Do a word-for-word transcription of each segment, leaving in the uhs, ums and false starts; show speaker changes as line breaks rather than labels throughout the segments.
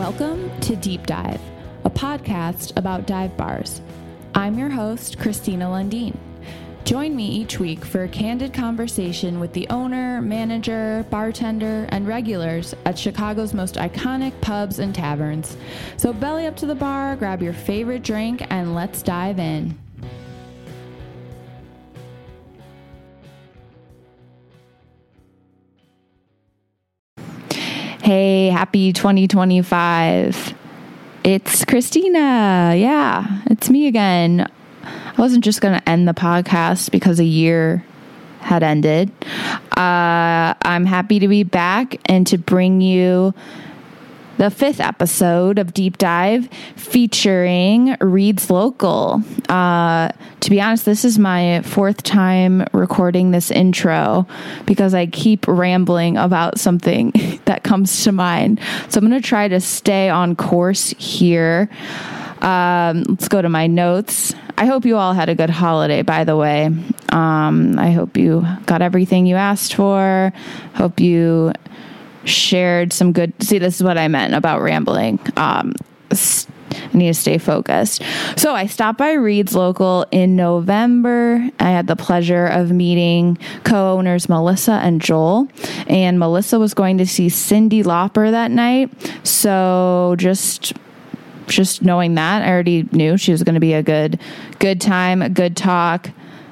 Welcome to Deep Dive, a podcast about dive bars. I'm your host, Christina Lundeen. Join me each week for a candid conversation with the owner, manager, bartender, and regulars at Chicago's most iconic pubs and taverns. So belly up to the bar, grab your favorite drink, and let's dive in. Hey, happy twenty twenty-five. It's Christina. Yeah, it's me again. I wasn't just going to end the podcast because a year had ended. Uh, I'm happy to be back and to bring you the fifth episode of Deep Dive featuring Reed's Local. Uh, to be honest, this is my fourth time recording this intro because I keep rambling about something that comes to mind. So I'm going to try to stay on course here. Um, let's go to my notes. I hope you all had a good holiday, by the way. Um, I hope you got everything you asked for. Hope you shared some good... See, this is what I meant about rambling. Um, I need to stay focused. So I stopped by Reed's Local in November. I had the pleasure of meeting co-owners Melissa and Joel. And Melissa was going to see Cyndi Lauper that night. So just... Just knowing that, I already knew she was going to be a good, good time, a good talk.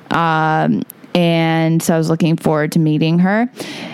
Um, and so I was looking forward to meeting her.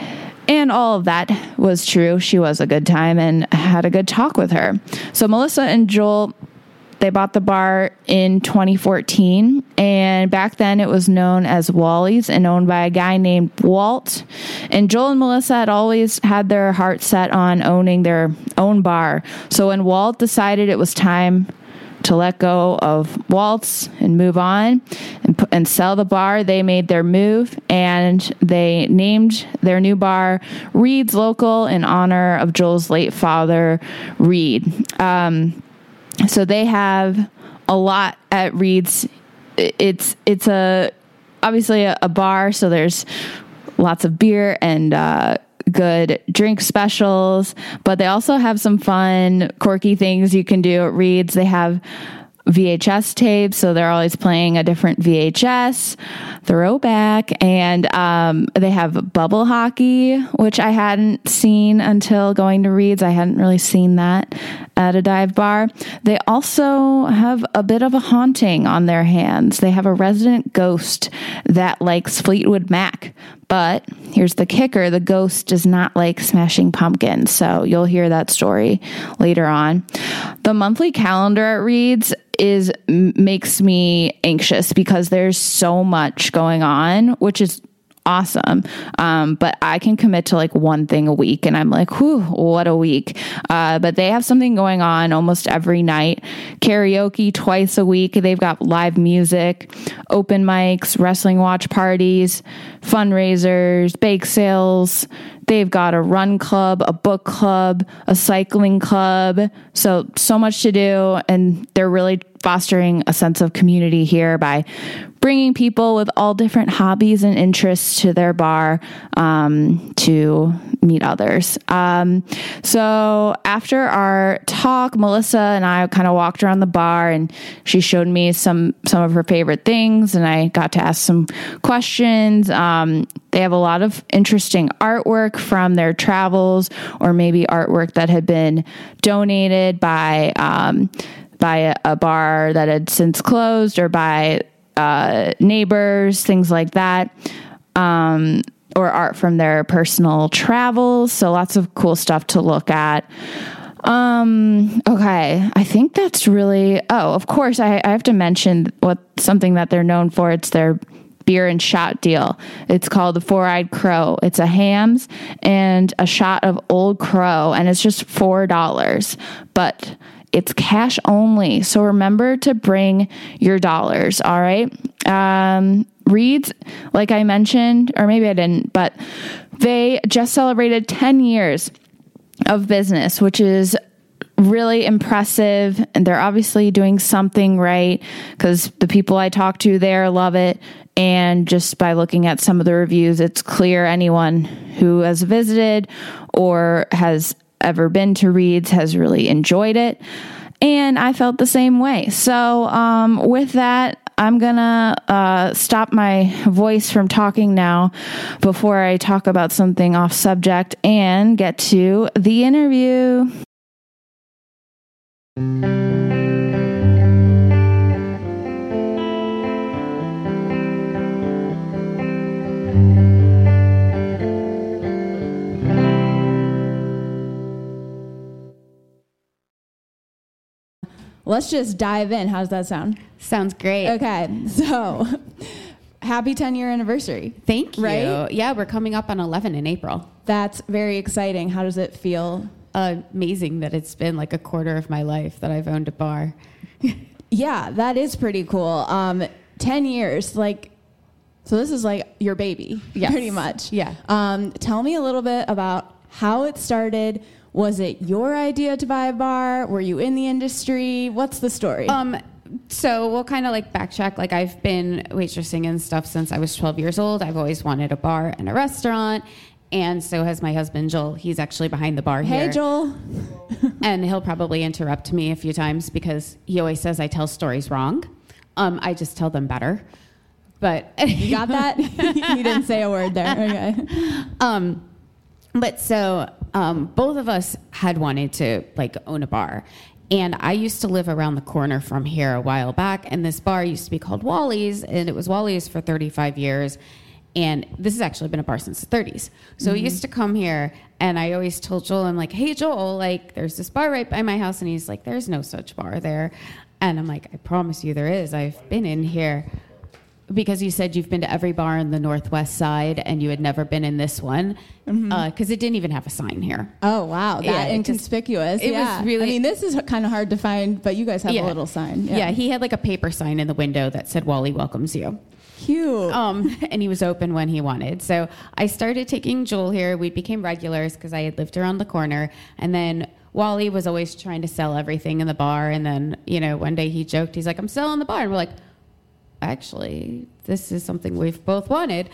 And all of that was true. She was a good time and had a good talk with her. So Melissa and Joel, they bought the bar in twenty fourteen. And back then it was known as Wally's and owned by a guy named Walt. And Joel and Melissa had always had their heart set on owning their own bar. So when Walt decided it was time to let go of Walt's and move on and, and sell the bar, they made their move and they named their new bar Reed's Local in honor of Joel's late father, Reed. Um, so they have a lot at Reed's. It's it's a obviously a, a bar, so there's lots of beer and uh, good drink specials, but they also have some fun, quirky things you can do at Reed's. They have V H S tapes, so they're always playing a different V H S throwback, and um, they have bubble hockey, which I hadn't seen until going to Reed's. I hadn't really seen that at a dive bar. They also have a bit of a haunting on their hands. They have a resident ghost that likes Fleetwood Mac. But here's the kicker. The ghost does not like Smashing Pumpkins. So you'll hear that story later on. The monthly calendar at Reed's is makes me anxious because there's so much going on, which is awesome. Um, but I can commit to like one thing a week and I'm like, whew, what a week. Uh, but they have something going on almost every night. Karaoke twice a week. They've got live music, open mics, wrestling watch parties, fundraisers, bake sales. They've got a run club, a book club, a cycling club. So, so much to do. And they're really fostering a sense of community here by bringing people with all different hobbies and interests to their bar um, to meet others. Um, so after our talk, Melissa and I kind of walked around the bar and she showed me some, some of her favorite things and I got to ask some questions. Um, they have a lot of interesting artwork from their travels or maybe artwork that had been donated by, um, by a, a bar that had since closed or by uh, neighbors, things like that, um, or art from their personal travels. So lots of cool stuff to look at. Um, okay. I think that's really, oh, of course I, I have to mention what something that they're known for. It's their beer and shot deal. It's called the Four-Eyed Crow. It's a Hamm's and a shot of Old Crow, and it's just four dollars, but it's cash only. So remember to bring your dollars. All right. Um, Reed's, like I mentioned, or maybe I didn't, but they just celebrated ten years of business, which is really impressive. And they're obviously doing something right because the people I talk to there love it. And just by looking at some of the reviews, it's clear anyone who has visited or has ever been to Reed's has really enjoyed it. And I felt the same way. So um, with that, I'm going to uh, stop my voice from talking now before I talk about something off subject and get to the interview. Let's just dive in. How does that sound?
Sounds great.
Okay, so happy ten-year anniversary.
Thank you.
Right?
Yeah, we're coming up on eleven in April.
That's very exciting. How does it feel?
Uh, amazing that it's been like a quarter of my life that I've owned a bar.
Yeah, that is pretty cool. Um, ten years, like, so this is like your baby,
Yes.
pretty much.
Yeah.
Um, tell me a little bit about how it started. Was it your idea to buy a bar? Were you in the industry? What's the story?
Um, so we'll kind of like backtrack. Like I've been waitressing and stuff since I was twelve years old. I've always wanted a bar and a restaurant. And so has my husband, Joel. He's actually behind the bar here.
Hey, Joel.
And he'll probably interrupt me a few times because he always says I tell stories wrong. Um, I just tell them better. But
You got that? You didn't say a word there. Okay.
Um, but so um, both of us had wanted to like own a bar. And I used to live around the corner from here a while back. And this bar used to be called Wally's. And it was Wally's for thirty-five years. And this has actually been a bar since the thirties. So
Mm-hmm.
he used to come here. And I always told Joel, I'm like, hey, Joel, like there's this bar right by my house. And he's like, there's no such bar there. And I'm like, I promise you there is. I've been in here. Because you said you've been to every bar on the Northwest side and you had never been in this one. Because
Mm-hmm.
uh, it didn't even have a sign here.
Oh, wow. That
Yeah, it just-
inconspicuous.
it was
yeah.
really-
I mean, this is kind of hard to find, but you guys have
Yeah.
a little sign.
Yeah. he had like a paper sign in the window that said Wally welcomes you.
Cute.
Um, and he was open when he wanted. So I started taking Joel here. We became regulars because I had lived around the corner. And then Wally was always trying to sell everything in the bar. And then, you know, one day he joked, he's like, I'm selling the bar. And we're like, actually, this is something we've both wanted.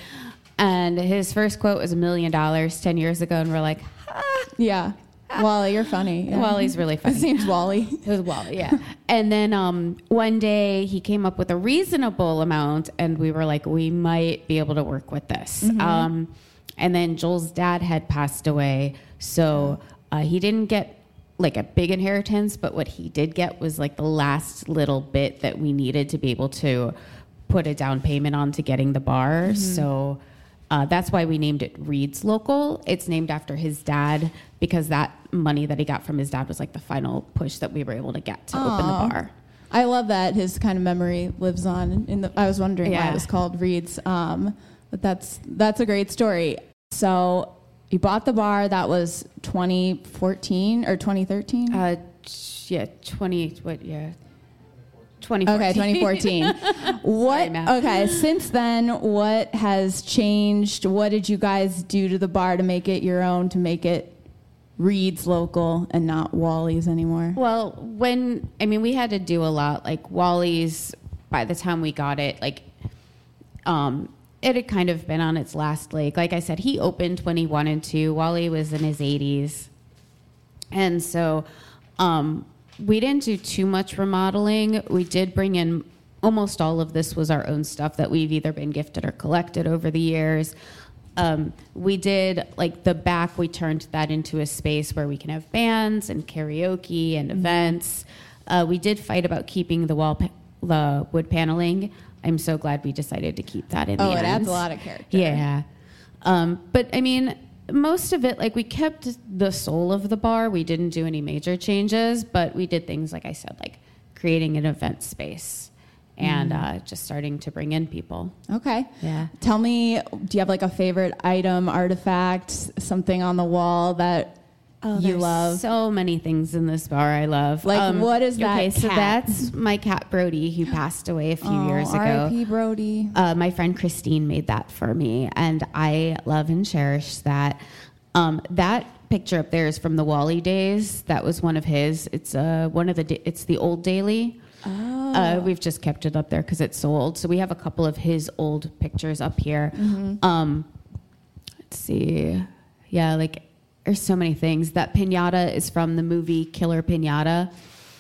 And his first quote was a million dollars ten years ago. And we're like, ah.
Yeah. Wally, you're funny. Yeah.
Wally's really funny.
His name's Wally.
It was Wally, yeah. And then um, one day he came up with a reasonable amount, and we were like, we might be able to work with this.
Mm-hmm.
Um, and then Joel's dad had passed away, so uh, he didn't get like a big inheritance, but what he did get was like the last little bit that we needed to be able to put a down payment on to getting the bar.
Mm-hmm.
So uh, that's why we named it Reed's Local. It's named after his dad because that money that he got from his dad was like the final push that we were able to get to open the
Aw.
bar.
I love that his kind of memory lives on in the. I was wondering why
Yeah.
it was called Reed's, um, but that's that's a great story. So you bought the bar. That was twenty fourteen or twenty thirteen.
Uh, yeah, twenty. What? Yeah, twenty fourteen.
Okay, twenty fourteen. What?
Sorry, Matt.
Okay, since then, what has changed? What did you guys do to the bar to make it your own? To make it Reed's Local and not Wally's anymore?
Well, when I mean, we had to do a lot. Like Wally's, by the time we got it, like, um, it had kind of been on its last leg. Like I said, he opened when he wanted to. Wally was in his eighties, and so um, we didn't do too much remodeling. We did bring in almost all of this was our own stuff that we've either been gifted or collected over the years. Um, we did, like, the back, we turned that into a space where we can have bands and karaoke and
Mm-hmm.
events. Uh, we did fight about keeping the wall, pa- the wood paneling. I'm so glad we decided to keep that in
Oh,
the
it
end.
adds a lot of character.
Yeah. Um, but, I mean, most of it, like, we kept the soul of the bar. We didn't do any major changes, but we did things, like I said, like creating an event space. And uh, just starting to bring in people.
Okay.
Yeah.
Tell me, do you have like a favorite item, artifact, something on the wall that you
There's
love?
So many things in this bar I love.
Like, what is that
Okay, so
cat?
that's my cat Brody, who passed away a few
Oh,
years
R I
ago.
P Brody.
Uh, my friend Christine made that for me, and I love and cherish that. Um, that picture up there is from the Wally days. That was one of his. It's uh, one of the. Da- it's the old daily.
Oh.
Uh, we've just kept it up there because it's so old. So we have a couple of his old pictures up here.
Mm-hmm.
Um, let's see. Yeah, like there's so many things. That pinata is from the movie Killer Pinata.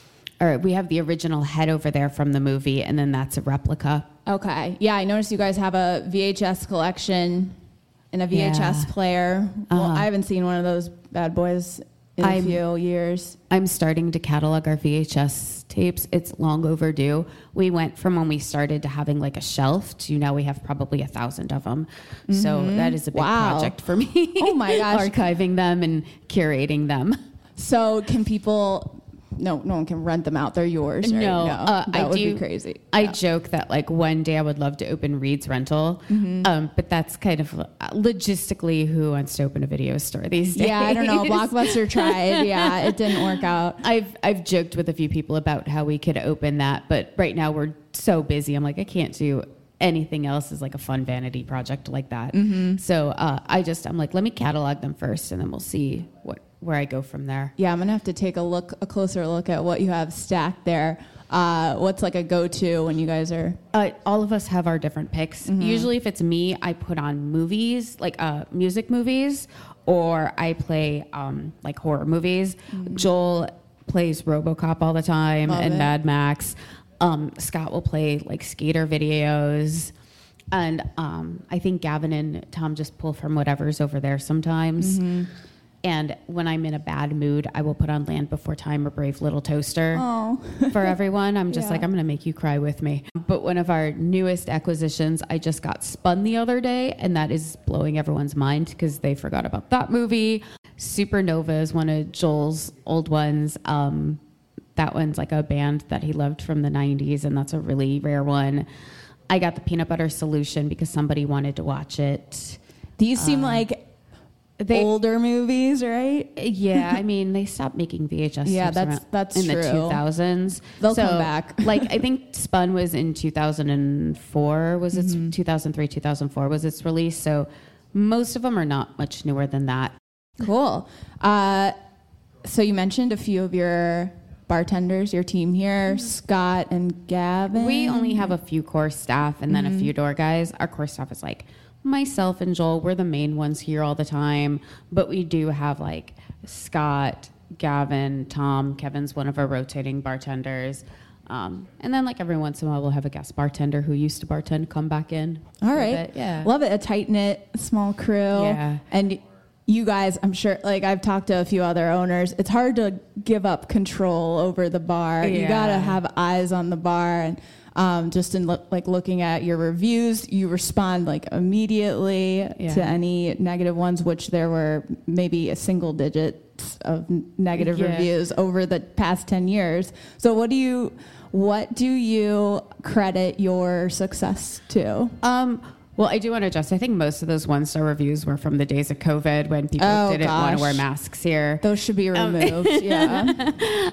Or we have the original head over there from the movie, and then that's a replica.
Okay. Yeah, I noticed you guys have a V H S collection and a V H S
Yeah.
player. Well,
Uh-huh.
I haven't seen one of those bad boys in a
I'm-
few years.
I'm starting to catalog our V H S tapes. It's long overdue. We went from when we started to having like a shelf to now we have probably a thousand of them. So that is a big
Wow.
project for me.
Oh my gosh.
Archiving them and curating them.
So can people... No, no one can rent them out. They're yours, right?
No, uh,
that
I
would
do,
be crazy.
I
Yeah.
joke that like one day I would love to open Reed's Rental, um, but that's kind of uh, logistically who wants to open a video store these days.
Yeah, I don't know. Blockbuster tried. Yeah, it didn't work out.
I've I've joked with a few people about how we could open that, but right now we're so busy. I'm like I can't do anything else as like a fun vanity project like that.
Mm-hmm.
So uh, I just I'm like let me catalog them first, and then we'll see what where I go from there.
Yeah, I'm gonna have to take a look, a closer look at what you have stacked there. Uh, what's like a go-to when you guys are?
Uh, all of us have our different picks.
Mm-hmm.
Usually, if it's me, I put on movies, like uh, music movies, or I play um, like horror movies.
Mm-hmm.
Joel plays RoboCop all the time
Love
and
it.
Mad Max. Um, Scott will play like skater videos. And um, I think Gavin and Tom just pull from whatever's over there sometimes.
Mm-hmm.
And when I'm in a bad mood, I will put on Land Before Time or Brave Little Toaster
Oh,
for everyone. I'm just
Yeah.
like, I'm going to make you cry with me. But one of our newest acquisitions, I just got Spun the other day, and that is blowing everyone's mind because they forgot about that movie. Supernova is one of Joel's old ones. Um, that one's like a band that he loved from the nineties, and that's a really rare one. I got the Peanut Butter Solution because somebody wanted to watch it.
these seem like
They,
older movies, right?
Yeah, I mean, they stopped making V H S.
Yeah,
tapes
that's-
around-
that's
in
true.
the two thousands.
They'll
So,
come back.
like, I think Spun was in two thousand four. Was its
Mm-hmm.
two thousand three, two thousand four was its release. So most of them are not much newer than that.
Cool. Uh, so you mentioned a few of your bartenders, your team here, Scott and Gavin.
We only have a few core staff and then
Mm-hmm.
a few door guys. Our core staff is like myself and Joel. We're the main ones here all the time, but we do have like Scott, Gavin, Tom. Kevin's one of our rotating bartenders. Um, and then like every once in a while we'll have a guest bartender who used to bartend come back in.
All
for a
right.
bit. Yeah.
Love it. A tight knit, small crew.
Yeah.
And you guys, I'm sure, like I've talked to a few other owners, it's hard to give up control over the bar. You
Yeah.
got to have eyes on the bar. And um, just in lo- like looking at your reviews, you respond like immediately
Yeah.
to any negative ones, which there were maybe a single digit of n- negative
Yeah.
reviews over the past ten years. So what do you, what do you credit your success to?
Um, well, I do want to adjust. I think most of those one-star reviews were from the days of COVID when people
Oh,
didn't want
gosh.
to wear masks here.
Those should be removed. yeah.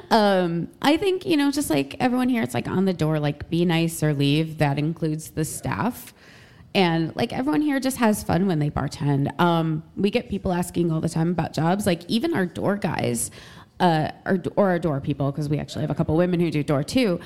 Um, I think, you know, just like everyone here, it's like on the door, like be nice or leave. That includes the staff. And like everyone here just has fun when they bartend. Um, we get people asking all the time about jobs, like even our door guys, uh, or, or our door people, because we actually have a couple women who do door too.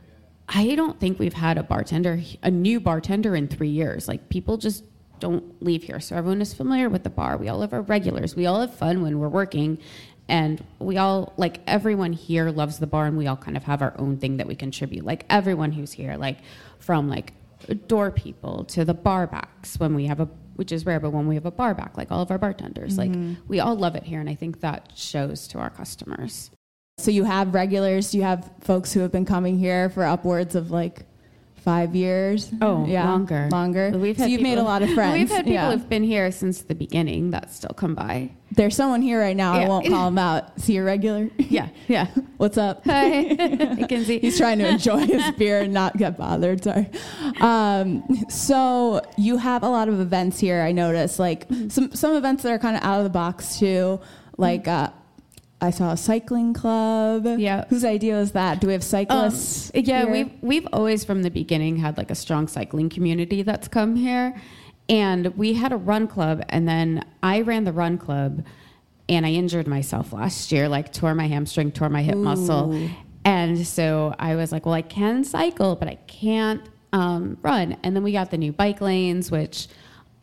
I don't think we've had a bartender, a new bartender in three years. Like people just don't leave here. So everyone is familiar with the bar. We all have our regulars. We all have fun when we're working. And we all, like everyone here loves the bar, and we all kind of have our own thing that we contribute. Like everyone who's here, like from like door people to the bar backs when we have a, which is rare, but when we have a bar back, like all of our bartenders,
Mm-hmm.
like we all love it here. And I think that shows to our customers.
So you have regulars, you have folks who have been coming here for upwards of like five years.
Oh,
yeah,
longer.
Longer.
We've
so
had
you've
people,
made a lot of friends.
We've had people
yeah.
who've been here since the beginning that still come by.
There's someone here right now. I
Yeah.
won't call him out. Is he a regular?
Yeah, yeah.
What's up?
Hi, I can see.
He's trying to enjoy his beer and not get bothered. Sorry. Um, so you have a lot of events here. I noticed, like some some events that are kind of out of the box too. Like uh, I saw a cycling club.
Yeah.
Whose idea was that? Do we have cyclists?
Um, yeah,
here?
we've we've always from the beginning had like a strong cycling community that's come here, and we had a run club, and then I ran the run club, and I injured myself last year, like tore my hamstring, tore my hip
Ooh.
muscle, and so I was like, well, I can cycle, but I can't um, run, and then we got the new bike lanes, which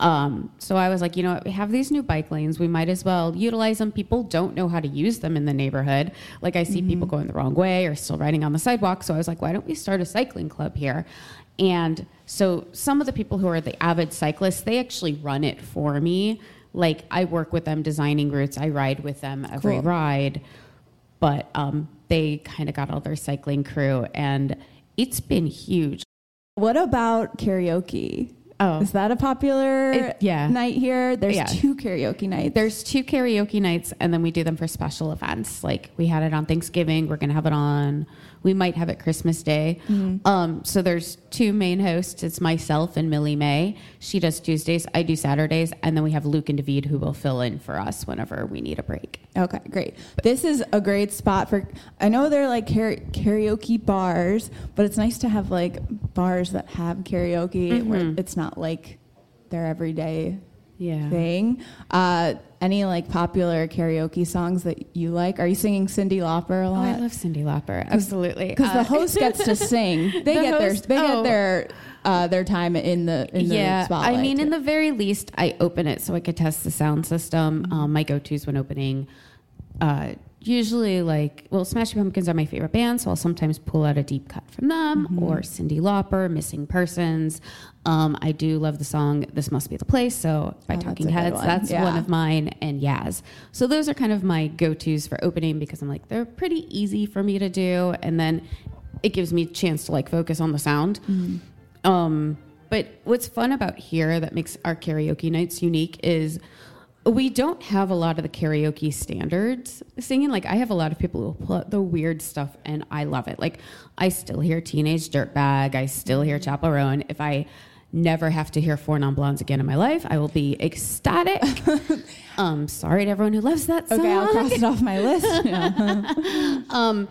Um, so I was like, you know what, we have these new bike lanes. We might as well utilize them. People don't know how to use them in the neighborhood. Like I see mm-hmm. people going the wrong way or still riding on the sidewalk. So I was like, why don't we start a cycling club here? And so some of the people who are the avid cyclists, they actually run it for me. Like I work with them designing routes. I ride with them every cool. ride. But um, they kind of got all their cycling crew, and it's been huge.
What about karaoke? Oh, is that a popular
it, yeah.
night here? There's
yeah.
two karaoke nights.
There's two karaoke nights, and then we do them for special events. Like we had it on Thanksgiving. We're going to have it on, we might have it Christmas Day. Mm-hmm. Um, so there's two main hosts. It's myself and Millie May. She does Tuesdays. I do Saturdays. And then we have Luke and David who will fill in for us whenever we need a break.
Okay, great. This is a great spot for, I know they're like karaoke bars, but it's nice to have like bars that have karaoke mm-hmm. where it's not like their everyday yeah. thing. Uh, any like popular karaoke songs that you like? Are you singing Cyndi Lauper a lot?
Oh, I love Cyndi Lauper. Absolutely.
Because uh, the host gets to sing. They the get
host,
their they
oh.
get their uh, their time in the in
yeah,
the spotlight.
I mean, in the very least, I open it so I could test the sound system. Mm-hmm. Um, my go-tos when opening. Uh, Usually, like, well, Smashing Pumpkins are my favorite band, so I'll sometimes pull out a deep cut from them, mm-hmm. or Cyndi Lauper, Missing Persons. Um, I do love the song "This Must Be the Place," so by
oh,
Talking
that's
Heads,
one.
that's
yeah.
one of mine, and Yaz. So those are kind of my go-tos for opening because I'm like they're pretty easy for me to do, and then it gives me a chance to like focus on the sound. Mm-hmm. Um, but what's fun about here that makes our karaoke nights unique is. We don't have a lot of the karaoke standards singing. Like, I have a lot of people who will pull out the weird stuff, and I love it. Like, I still hear Teenage Dirtbag. I still hear Chappell Roan. If I never have to hear Four Non-Blondes again in my life, I will be ecstatic. um, sorry to everyone who loves that song.
Okay, I'll cross it off my list. Yeah.
um,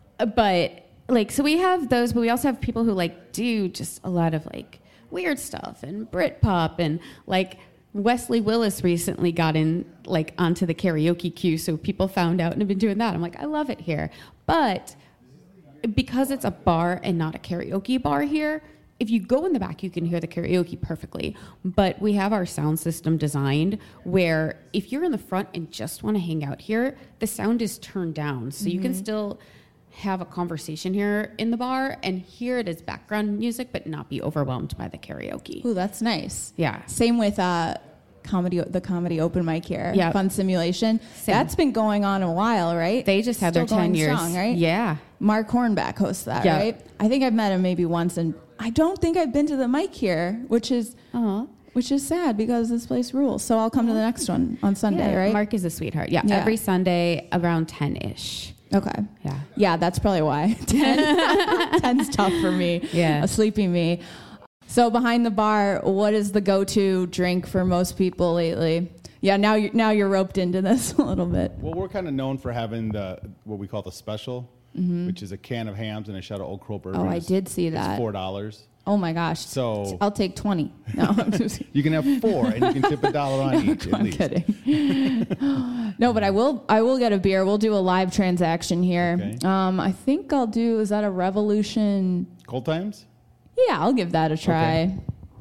but, like, so we have those, but we also have people who, like, do just a lot of, like, weird stuff and Britpop and, like... Wesley Willis recently got in like onto the karaoke queue, so people found out and have been doing that. I'm like, I love it here. But because it's a bar and not a karaoke bar here, if you go in the back, you can hear the karaoke perfectly. But we have our sound system designed where if you're in the front and just want to hang out here, the sound is turned down. So mm-hmm. you can still have a conversation here in the bar and hear it as background music, but not be overwhelmed by the karaoke.
Ooh, that's nice.
Yeah.
Same with uh, comedy, the comedy open mic here.
Yeah.
Fun Simulation.
Same.
That's been going on a while, right?
They just had
Still
their ten years.
Strong, right?
Yeah.
Mark Hornback hosts that,
yeah.
right? I think I've met him maybe once, and I don't think I've been to the mic here, which is uh-huh. which is sad because this place rules. So I'll come uh-huh. to the next one on Sunday,
yeah.
right?
Mark is a sweetheart. Yeah,
yeah.
Every Sunday around ten-ish.
Okay.
Yeah.
Yeah, that's probably why. ten, ten's tough for me.
Yeah.
A sleepy me. So behind the bar, what is the go-to drink for most people lately? Yeah, now you're, now you're roped into this a little bit.
Well, we're kind of known for having the what we call the special, mm-hmm. which is a can of hams and a shot of Old Crow bourbon.
Oh, I did see that.
It's four dollars.
Oh my gosh!
So
I'll take twenty. No, I'm just
you can have four, and you can tip a dollar on each. At
I'm
least.
kidding. No, but I will. I will get a beer. We'll do a live transaction here.
Okay.
Um, I think I'll do. Is that a Revolution?
Cold Times?
Yeah, I'll give that a try.
Okay.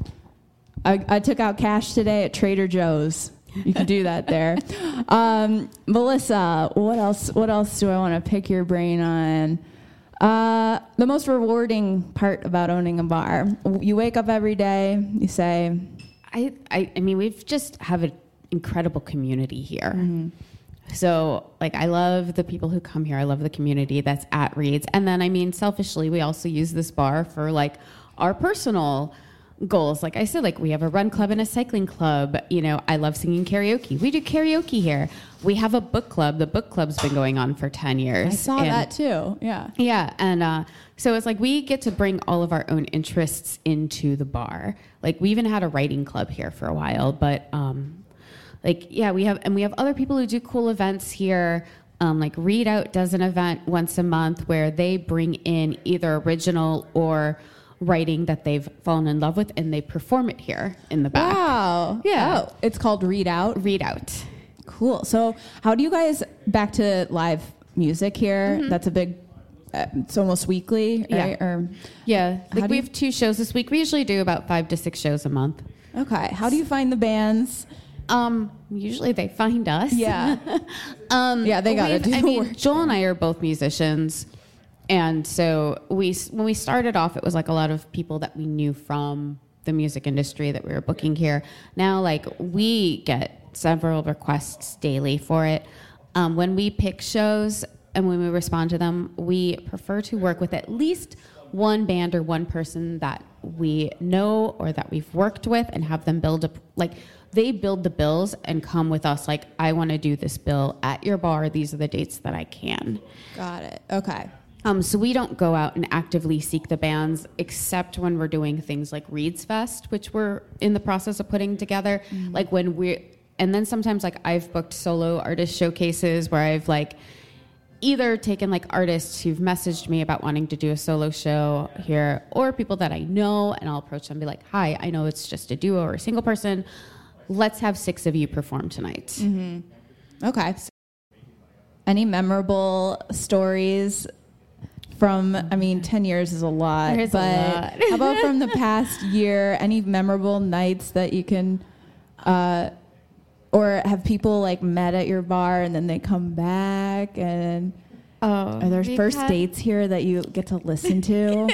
I, I took out cash today at Trader Joe's. You can do that there. Um, Melissa, what else? What else do I want to pick your brain on? Uh, the most rewarding part about owning a bar. You wake up every day. You say,
I, I, I mean, we've just have an incredible community here.
Mm-hmm.
So, like, I love the people who come here. I love the community that's at Reed's. And then, I mean, selfishly, we also use this bar for, like, our personal goals. Like I said, like, we have a run club and a cycling club. You know, I love singing karaoke. We do karaoke here. We have a book club. The book club's been going on for ten years.
I saw
and,
that, too. Yeah.
Yeah. And uh, so it's like we get to bring all of our own interests into the bar. Like, we even had a writing club here for a while, but... um Like, yeah, we have, and we have other people who do cool events here. Um, like Read Out does an event once a month where they bring in either original or writing that they've fallen in love with, and they perform it here in the back.
Wow.
Yeah.
Oh, it's called Read Out?
Read Out.
Cool. So how do you guys, back to live music here, mm-hmm. that's a big, uh, it's almost weekly, right?
Yeah.
Or
yeah. Like we
you...
have two shows this week. We usually do about five to six shows a month.
Okay. How do you find the bands?
Um, usually they find us.
Yeah.
um,
Yeah, they gotta
we've-
do
I
the
mean,
work.
Joel and I are both musicians, and so we when we started off, it was like a lot of people that we knew from the music industry that we were booking here. Now, like we get several requests daily for it. Um, when we pick shows and when we respond to them, we prefer to work with at least one band or one person that we know or that we've worked with and have them build a like. They build the bills and come with us like, I want to do this bill at your bar. These are the dates that I can.
Got it. Okay.
Um, so we don't go out and actively seek the bands except when we're doing things like Reeds Fest, which we're in the process of putting together. Mm-hmm. Like when we're, and then sometimes like I've booked solo artist showcases where I've like either taken like artists who've messaged me about wanting to do a solo show here or people that I know, and I'll approach them and be like, hi, I know it's just a duo or a single person. Let's have six of you perform tonight.
Mm-hmm. Okay. Any memorable stories from, I mean, ten years is a lot,
There's
but
a lot.
how about from the past year? Any memorable nights that you can, uh, or have people like met at your bar and then they come back and
Oh,
are there
we've
first
had-
dates here that you get to listen to?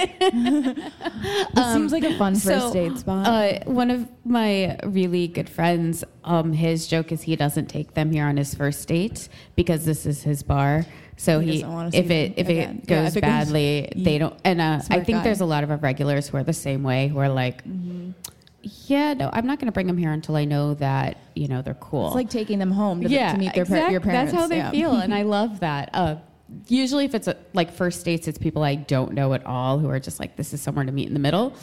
This seems like a fun first
So,
date spot.
Uh, one of my really good friends, um, his joke is he doesn't take them here on his first date because this is his bar. So
He
he,
doesn't wanna see
if it
them
if
again.
it
Yeah,
goes
if it goes-
badly, they don't. And uh, I
Smart
think
guy.
there's a lot of our regulars who are the same way. Who are like, yeah, no, I'm not going to bring them here until I know that you know they're cool.
It's like taking them home to,
yeah,
to meet their par-
exact-
your parents.
That's how they
yeah.
feel, and I love that. Uh, usually, if it's a, like first dates, it's people I don't know at all who are just like, this is somewhere to meet in the middle.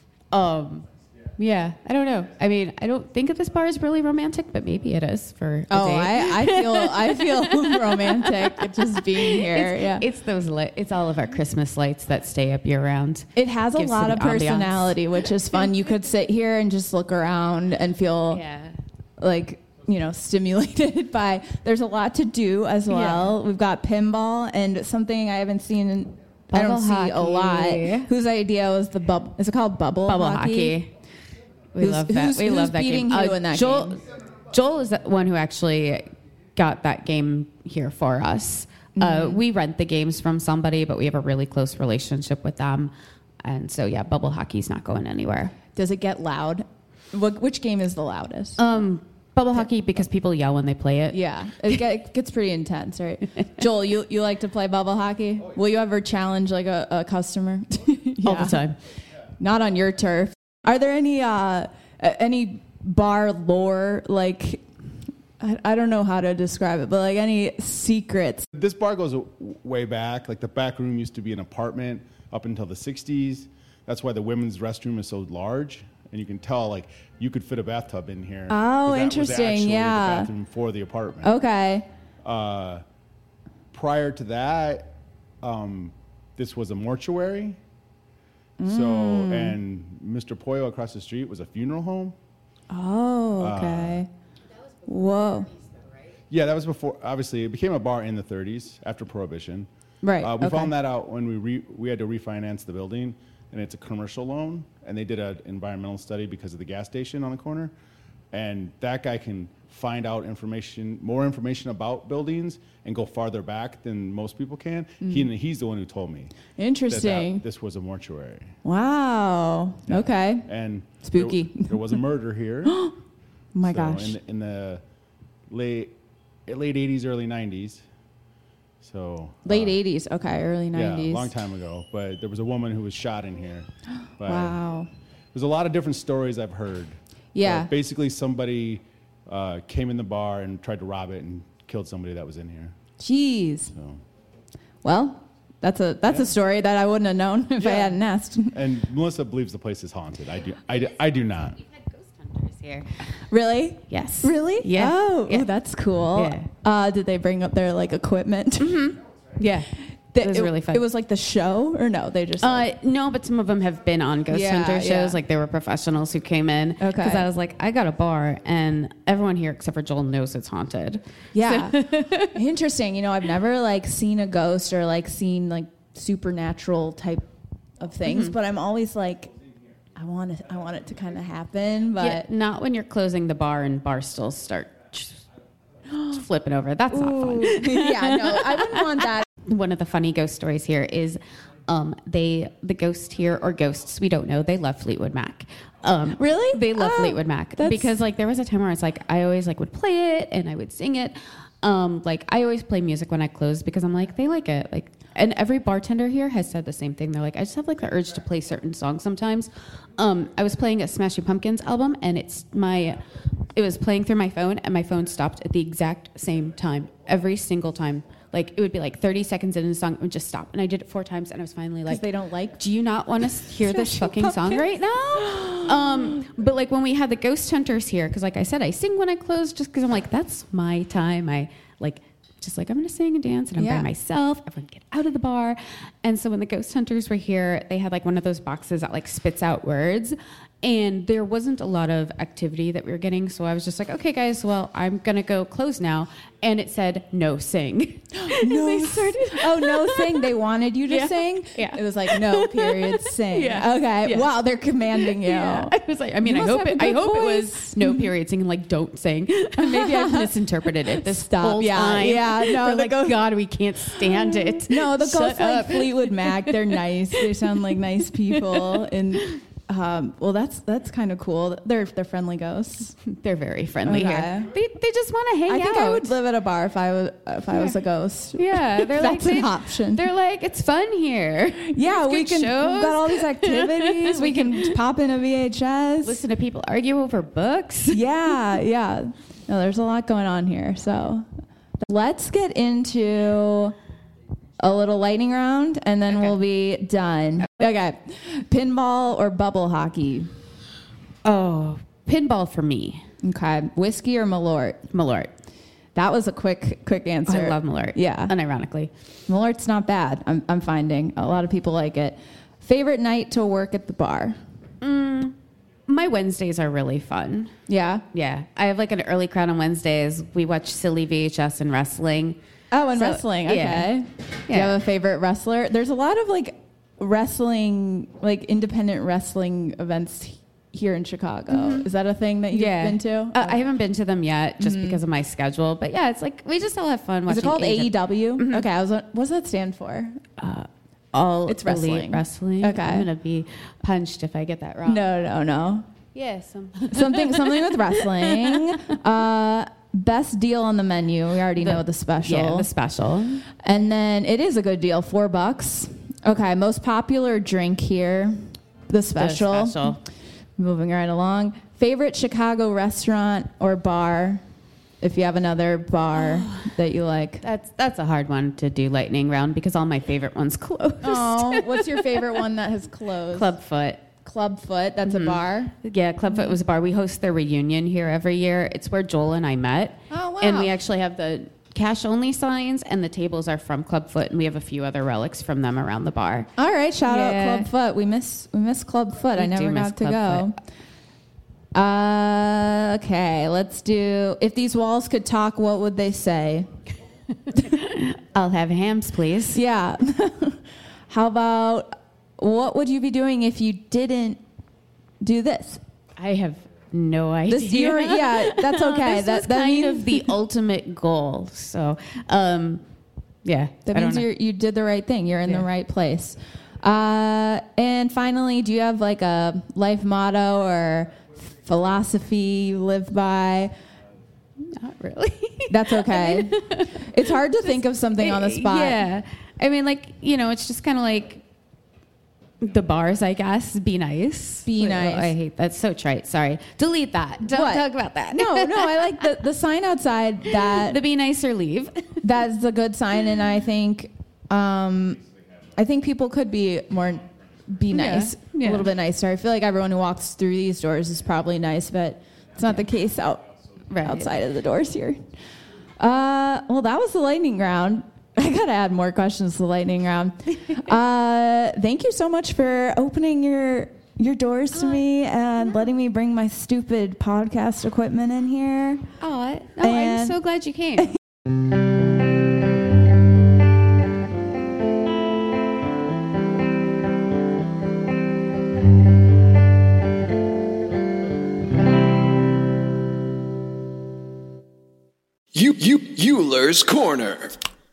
Um, yeah, I don't know. I mean, I don't think of this bar as really romantic, but maybe it is for. A
Oh,
date.
I, I feel I feel romantic just being here.
It's,
yeah,
it's those. Li- it's all of our Christmas lights that stay up year round.
it has a
gives
lot
it
of
an ambiance.
personality, which is fun. You could sit here and just look around and feel
Yeah.
like, you know, stimulated by. There's a lot to do as well.
Yeah.
We've got pinball and something I haven't seen. In, I don't
Bubble
see a lot.
hockey.
Whose idea was the bubble? Is it called bubble?
Bubble
hockey?
hockey. We
Who's-
love that.
who's-
we
who's
love that
beating
game. Uh,
who in that
Joel,
game?
Joel is the one who actually got that game here for us. Uh,
Mm-hmm.
we rent the games from somebody, but we have a really close relationship with them. And so, yeah, bubble hockey's not going anywhere.
Does it get loud? What, which game is the loudest?
Um, bubble hockey because people yell when they play it.
Yeah, it, get, it gets pretty intense, right? Joel, you, you like to play bubble hockey? Will you ever challenge like a, a customer?
All
Yeah.
the time.
Not on your turf. Are there any uh, a- any bar lore, like, I, I don't know how to describe it, but like any secrets?
This bar goes w- way back. Like the back room used to be an apartment up until the sixties. That's why the women's restroom is so large, and you can tell like you could fit a bathtub in here.
Oh,
'cause that was
interesting,
actually
yeah.
The bathroom for the apartment.
Okay.
Uh, prior to that, um, this was a mortuary. So,
Mm.
and Mister Pollo across the street was a funeral home.
Oh,
Uh,
okay. Whoa.
Yeah, that was before. Obviously, it became a bar in the thirties after Prohibition.
Right.
Uh, we
okay.
found that out when we re- we had to refinance the building, and it's a commercial loan, and they did an environmental study because of the gas station on the corner, and that guy can find out information, more information about buildings, and go farther back than most people can. He he's the one who told me that that
Interesting.
this was a mortuary.
Wow. Okay.
And
Spooky.
There, there was a murder here.
Oh my
So
gosh.
In the, in the late late eighties, early nineties. So
Late
uh,
eighties. Okay. Early nineties.
Yeah, a long time ago. But there was a woman who was shot in here. But
Wow.
There's a lot of different stories I've heard.
Yeah.
But basically, somebody uh, came in the bar and tried to rob it and killed somebody that was in here.
Jeez.
So.
Well, that's a that's
Yeah.
a story that I wouldn't have known if I
Yeah.
hadn't asked.
And Melissa believes the place is haunted. I do. I do, I do not.
We've had ghost hunters here.
Really?
Yes.
Really?
Yeah.
Oh,
Yeah.
ooh, that's cool.
Yeah.
Uh, did they bring up their like equipment?
Yeah.
That-
It was really fun.
It was like the show, or no? They just.
Uh, no, but some of them have been on Ghost
Yeah,
Hunter shows.
yeah.
Like they were professionals who came in.
Okay.
Because I was like, I got a bar, and everyone here except for Joel knows it's haunted.
yeah. Interesting. You know, I've never like seen a ghost or like seen like supernatural type of things,
Mm-hmm.
but I'm always like, I want it. I want it to kind of happen, but
Yeah, not when you're closing the bar and bar stools start flipping over. That's not fun.
yeah, no, I wouldn't want that.
One of the funny ghost stories here is um, they the ghost here or ghosts, we don't know, they love Fleetwood Mac. Um,
Really?
They love
Oh,
Fleetwood Mac
that's-
because like there was a time where it's like I always like would play it and I would sing it. Um, like I always play music when I close because I'm like they like it. Like, and every bartender here has said the same thing. They're like I just have like the urge to play certain songs sometimes. Um, I was playing a Smashing Pumpkins album and it's my it was playing through my phone and my phone stopped at the exact same time every single time. Like it would be like thirty seconds into the song, it would just stop. And I did it four times and I was finally like,
they don't like
do you not want to hear this
Smashing
fucking song
Pumpkins.
right now? Um, but like when we had the ghost hunters here, because like I said, I sing when I close just because I'm like, that's my time. I like, just like I'm going to sing and dance and I'm
Yeah.
by myself. Everyone get out of the bar. And so when the ghost hunters were here, they had like one of those boxes that like spits out words. And there wasn't a lot of activity that we were getting. So I was just like, okay, guys, well, I'm going to go close now. And it said, no, sing.
no.
They started-
oh, no, sing. They wanted you to
Yeah.
sing.
Yeah.
It was like no period sing.
Yeah.
Okay.
Yeah.
Wow, they're commanding you.
Yeah. I was like, I mean,
You
I
must
hope
have
it,
a
I
good
hope it
voice.
was no period singing, like don't sing. Maybe I've misinterpreted it this
Stop.
whole
Yeah,
time.
yeah, no,
We're
the
like,
ghost-
God, we can't stand it.
No, the
Shut
ghosts like
up.
Fleetwood Mac. They're nice. They sound like nice people. And um, well, that's that's kind of cool. They're they're friendly ghosts.
They're very friendly
Okay.
here. They, they just want to hang
I
out.
think I would live at a bar if I was if I was a ghost.
Yeah, they're like
That's an
they,
option.
They're like it's fun here.
Yeah,
There's
we
good
can.
shows.
We've got all these activities. we can pop in a V H S.
Listen to people argue over books.
Yeah, yeah. No, there's a lot going on here. So let's get into a little lightning round, and then
Okay.
we'll be done. Okay, pinball or bubble hockey?
Oh, pinball for me,
Okay, whiskey or Malort?
Malort.
That was a quick, quick answer.
I love Malort.
Yeah.
unironically.
Malort's not bad. I'm, I'm finding a lot of people like it. Favorite night to work at the bar?
Mm, my Wednesdays are really fun.
Yeah.
Yeah, I have like an early crowd on Wednesdays. We watch silly V H S and wrestling.
Oh, and
So,
wrestling.
yeah.
Okay. Do you
Yeah.
have a favorite wrestler? There's a lot of like wrestling, like independent wrestling events h- here in Chicago. Is that a thing that you've been to?
Uh, I haven't been to them yet just because of my schedule. But yeah, it's like we just all have fun
Is
watching.
it called A
A
E W? Okay. I was. What does that stand for?
Uh, all
It's
Elite
wrestling.
Wrestling.
Okay.
I'm gonna be punched if I get that wrong.
No, no, no.
Yeah, some
Something, something with wrestling. Uh, best deal on the menu. We already know the special.
Yeah, the special.
And then it is a good deal. Four bucks. Okay. Most popular drink here. The special.
The special.
Moving right along. Favorite Chicago restaurant or bar, if you have another bar that you like.
That's that's a hard one to do lightning round because all my favorite ones closed.
Oh, what's your favorite one that has closed?
Clubfoot.
Clubfoot. That's a bar.
Yeah, Clubfoot was a bar. We host their reunion here every year. It's where Joel and I met.
Oh, wow.
And we actually have the cash only signs, and the tables are from Clubfoot, and we have a few other relics from them around the bar.
All right, shout
Yeah.
out Clubfoot. We miss we miss Clubfoot. I
We
never
do miss
got to go. Uh, okay, let's do. If these walls could talk, what would they say?
I'll have hams, please.
Yeah. How about what would you be doing if you didn't do this?
I have no idea.
This year, yeah, that's okay.
This
that
was
that
kind
means
of the ultimate goal. So, um, yeah.
that
I don't
means
know.
you you did the right thing. You're in the
Yeah.
right place. Uh, and finally, do you have like a life motto or philosophy you live by?
Not really.
That's okay. It's hard to think of something on the spot.
Yeah. I mean, like, you know, it's just kind of like the bars, I guess. Be nice.
Be
Wait,
nice.
I hate that's so trite. Sorry. Delete that. Don't
What?
talk about that.
No, no, I like the, the sign outside that
The be nice or leave.
that's a good sign, and I think um, I think people could be more be nice,
Yeah.
a little bit nicer. I feel like everyone who walks through these doors is probably nice, but it's not the case out
Right.
outside of the doors here. Uh, well, that was the lightning round. I gotta add more questions to the lightning round. uh, thank you so much for opening your your doors to me and letting me bring my stupid podcast equipment in here.
Oh, no, I'm
And-
so glad you came.
Euler's Corner.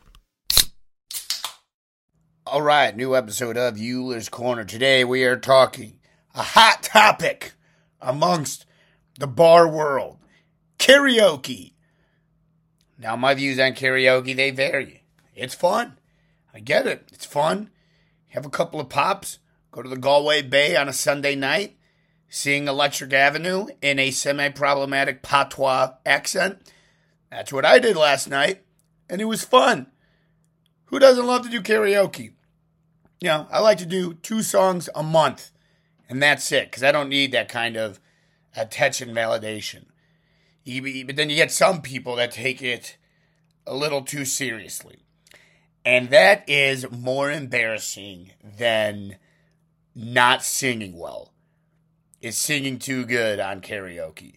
All right, new episode of Euler's Corner. Today we are talking a hot topic amongst the bar world, karaoke. Now, my views on karaoke, they vary. It's fun. I get it. It's fun. Have a couple of pops, go to the Galway Bay on a Sunday night, sing Electric Avenue in a semi-problematic patois accent. That's what I did last night, and it was fun. Who doesn't love to do karaoke? You know, I like to do two songs a month, and that's it, because I don't need that kind of attention validation. But then you get some people that take it a little too seriously. And that is more embarrassing than not singing well, is singing too good on karaoke.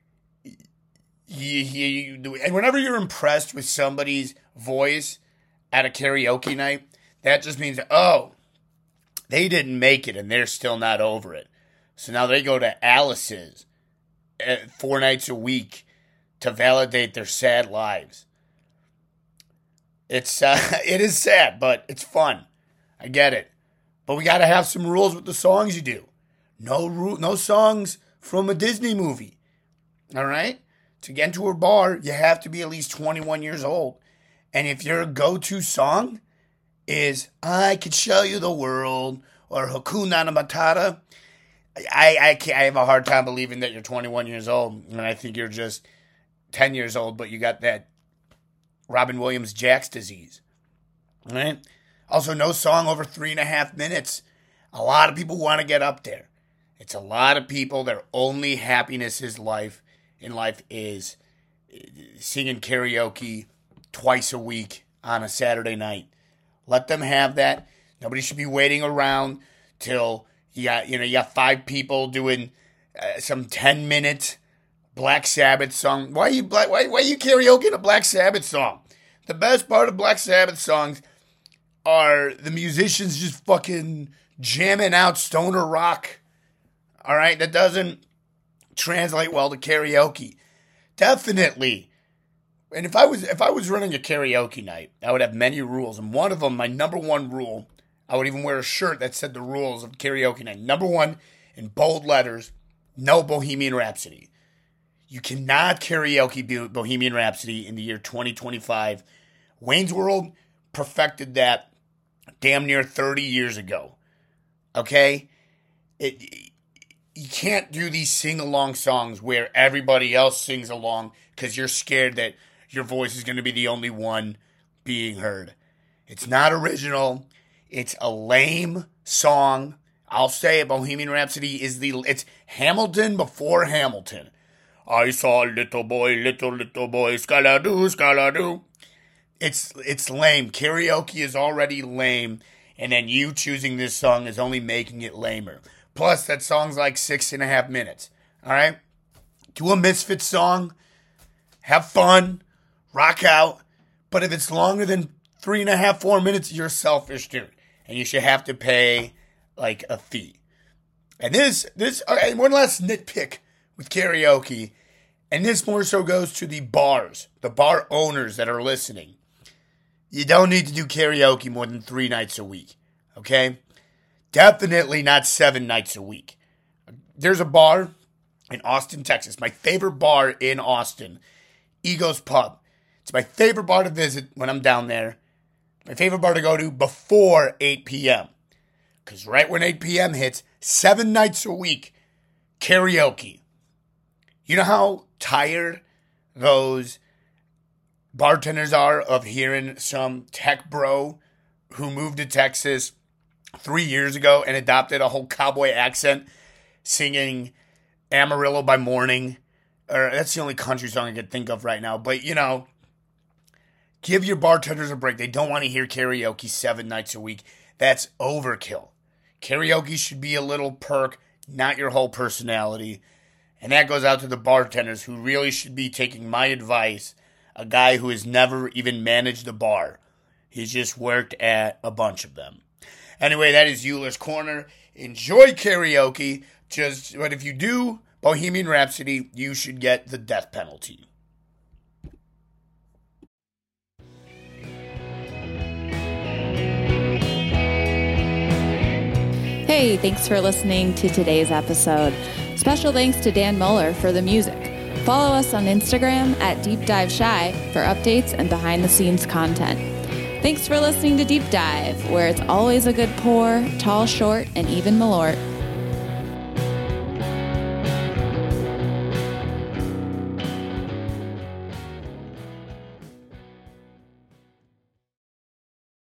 You, you, you, and whenever you're impressed with somebody's voice at a karaoke night, that just means, oh, they didn't make it and they're still not over it. So now they go to Alice's four nights a week to validate their sad lives. It's uh, it is sad, but it's fun. I get it. But we got to have some rules with the songs you do. No ru- no songs from a Disney movie. All right? To get into a bar, you have to be at least twenty-one years old. And if your go-to song is I Could Show You the World or Hakuna Matata, I, I, can't, I have a hard time believing that you're twenty-one years old. And I think you're just ten years old, but you got that Robin Williams-Jack's disease. All right? Also, no song over three and a half minutes. A lot of people want to get up there. It's a lot of people, their only happiness is life in life is singing karaoke twice a week on a Saturday night. Let them have that. Nobody should be waiting around till you got, you know, you got five people doing uh, some ten-minute Black Sabbath song. Why are you black? Why, why are you karaokeing a Black Sabbath song? The best part of Black Sabbath songs are the musicians just fucking jamming out stoner rock. All right, that doesn't translate well to karaoke. Definitely. And if I was if I was running a karaoke night, I would have many rules. And one of them, my number one rule, I would even wear a shirt that said the rules of karaoke night. Number one, in bold letters, no Bohemian Rhapsody. You cannot karaoke Bohemian Rhapsody in the year twenty twenty-five. Wayne's World perfected that damn near thirty years ago. Okay? It, you can't do these sing-along songs where everybody else sings along because you're scared that your voice is going to be the only one being heard. It's not original. It's a lame song. I'll say it, Bohemian Rhapsody is the, it's Hamilton before Hamilton. I saw a little boy, little, little boy, scala-doo, scala-doo. It's, it's lame. Karaoke is already lame, and then you choosing this song is only making it lamer. Plus, that song's like six and a half minutes. All right? Do a Misfits song. Have fun. Rock out. But if it's longer than three and a half, four minutes, you're a selfish dude. And you should have to pay, like, a fee. And this, this, okay, one last nitpick with karaoke. And this more so goes to the bars, the bar owners that are listening. You don't need to do karaoke more than three nights a week. Okay? Definitely not seven nights a week. There's a bar in Austin, Texas. My favorite bar in Austin. Ego's Pub. It's my favorite bar to visit when I'm down there. My favorite bar to go to before eight p.m. Because right when eight p.m. hits, seven nights a week, karaoke. You know how tired those bartenders are of hearing some tech bro who moved to Texas three years ago and adopted a whole cowboy accent singing Amarillo by Morning. Or that's the only country song I can think of right now. But, you know, give your bartenders a break. They don't want to hear karaoke seven nights a week. That's overkill. Karaoke should be a little perk, not your whole personality. And that goes out to the bartenders who really should be taking my advice. A guy who has never even managed a bar. He's just worked at a bunch of them. Anyway, that is Euler's Corner. Enjoy karaoke. Just, but if you do Bohemian Rhapsody, you should get the death penalty.
Hey, thanks for listening to today's episode. Special thanks to Dan Muller for the music. Follow us on Instagram at Deep Dive Shy for updates and behind-the-scenes content. Thanks for listening to Deep Dive, where it's always a good pour, tall, short, and even Malort.